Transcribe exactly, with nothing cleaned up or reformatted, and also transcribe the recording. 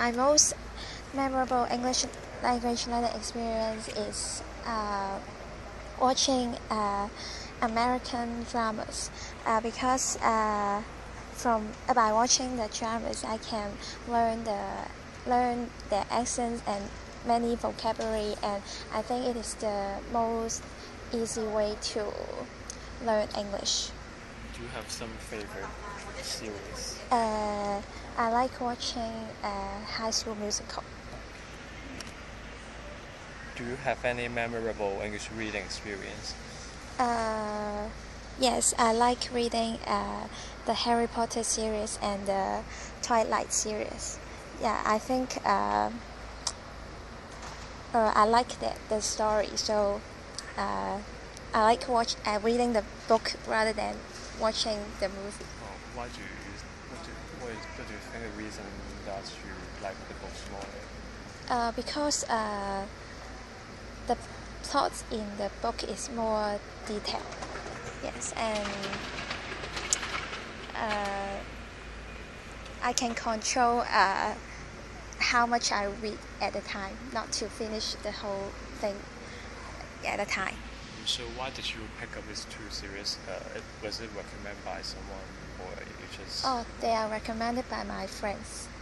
my most memorable English language learning experience is uh, watching uh, American dramas uh, because uh, from uh, by watching the dramas I can learn the learn the accents and many vocabulary, and I think it is the most easy way to learn English. Do you have some favorite series? Uh, I like watching uh, High School Musical. Do you have any memorable English reading experience? Uh, yes, I like reading uh, the Harry Potter series and the Twilight series. Yeah, I think uh, uh, I like the, the story, so uh, I like watch uh, reading the book rather than watching the movie. Oh, why do you what do, what, is, what do you think the reason that you like the books more? Uh, because uh, the plot in the book is more detailed. Yes, and uh, I can control uh, how much I read at a time, not to finish the whole thing at a time. So why did you pick up these two series? Uh, it, was it recommended by someone or you just... Oh, they are recommended by my friends.